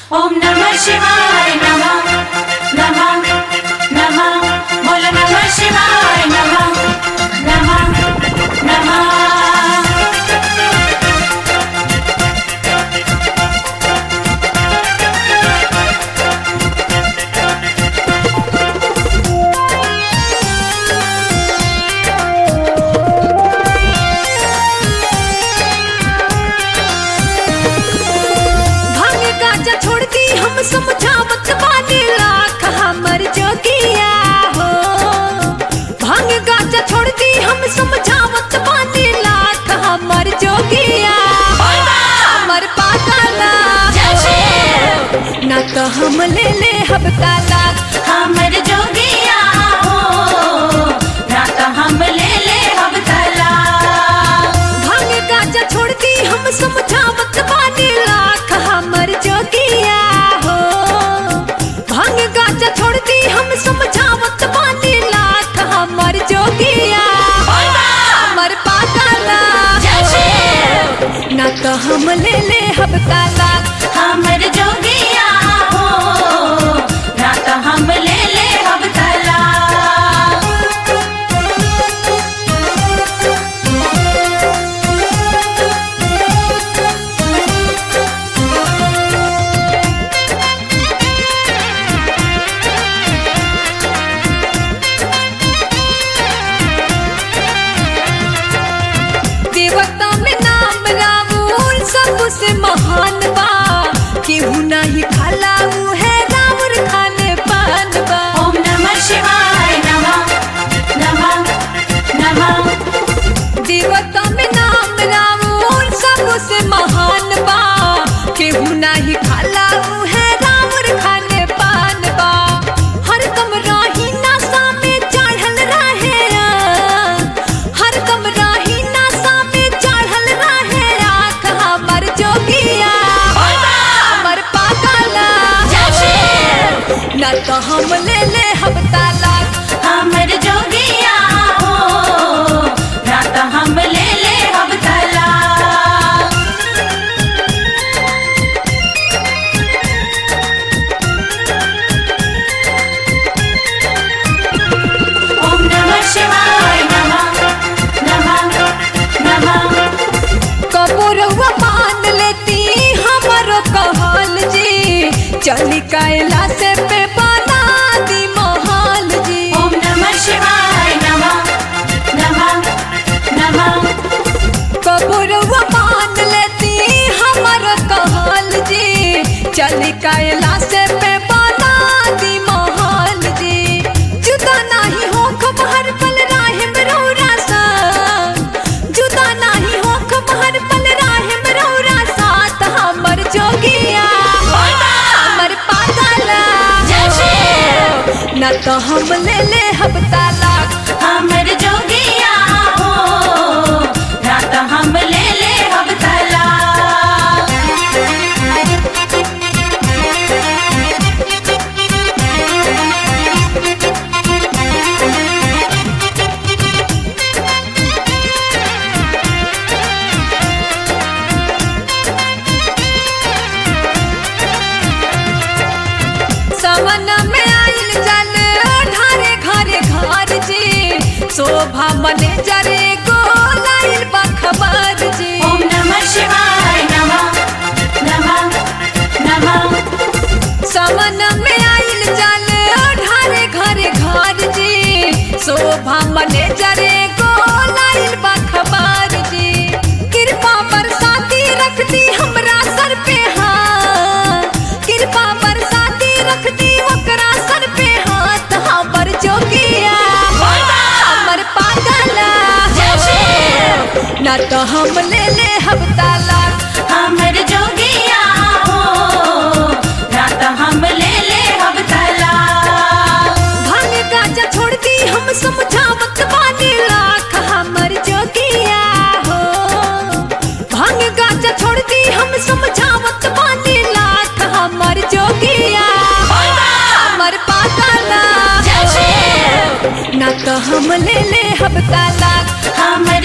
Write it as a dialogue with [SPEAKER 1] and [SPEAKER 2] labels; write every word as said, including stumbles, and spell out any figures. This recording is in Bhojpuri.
[SPEAKER 1] ओम नमः शिवाय नमः नमः नमः बोलो नमः शिवाय नमः नमः नमः।
[SPEAKER 2] हम समझावत बानी लाख हमर जोगिया हो। भांग गाजा छोड़ दी हम समझावत बानी लाख हमर जोगिया हमर पागला ना तो हम ले ले हम तालाक
[SPEAKER 1] हमर जोगिया हो ना तो हम ले ले हम तालाक।
[SPEAKER 2] भांग गाजा छोड़ दी हम समझावत बानी लाख हमर जोगिया छोड़ दी हम समझावत बानी लाख हमर जोगिया हमर पागला ना तो हम ले ले हम तालाक
[SPEAKER 1] हमर जोगिया हो ना तो हम ले ले हम तालाक।
[SPEAKER 2] सबसे महान बा केहू नहीं खाला ऊ है रावण खाने पान बा।
[SPEAKER 1] ओम नमः शिवाय नमः नमः नमः।
[SPEAKER 2] देवता में नाम रावण सबसे महान बा केहू नहीं खाला ऊ है रावण खाने पान बा। हर दम राही नासा में चढ़ल रहे हर दम राही नासा में चढ़ल रहे आँख हमर जोगिया हमर पागला ना तो हम ले ले हम तालाक
[SPEAKER 1] हमर जोगिया हो ना तो हम ले ले हम तालाक। ओम नमः शिवाय नमः नमः नमः।
[SPEAKER 2] कबूरवा मान लेती हमरो कहल जी चली कैला से पे बना दी महल जी।
[SPEAKER 1] ओम नमः शिवाय नमः नमः नमः।
[SPEAKER 2] कबूरवा मान लेती हमरो कहल जी चली कैला से पे बना दी महल जी। जुदा नहीं हो खबर पल राहे मरोरा सा जुदा नहीं हो खबर पल राहे मरोरा साथ हमर जोगिया हमर पागला ना तो हम ले ले हम तालाक
[SPEAKER 1] हमर जोगिया हो ना तो हम ले ले हम तालाक।
[SPEAKER 2] सावन में आइल जल ढारे घरे घर जी शोभा मने जरे गो लाइल बखबर जी।
[SPEAKER 1] ओम नमः शिवाय नमः नमः नमः।
[SPEAKER 2] सावन में आइल जल ढारे घरे घर जी शोभा मने जरे गो लाइल बखबर जी। कृपा बरसाती रखती हमरा सर पे हाथ कृपा बरसाती रखती ओकरा सर पे हाथ हमर जोगिया हमर पागला ना तो हम ले ले हम तालाक
[SPEAKER 1] हमर जोगिया हो ना तो हम ले ले हम तालाक।
[SPEAKER 2] भांग गाजा छोड़ दी हम समझावत बानी लाख हमर जोगिया हो। भांग गाजा छोड़ दी हम समझावत बानी लाख हमर जोगिया हमर पागला ना तो हम ले ले हम तालाक
[SPEAKER 1] हमर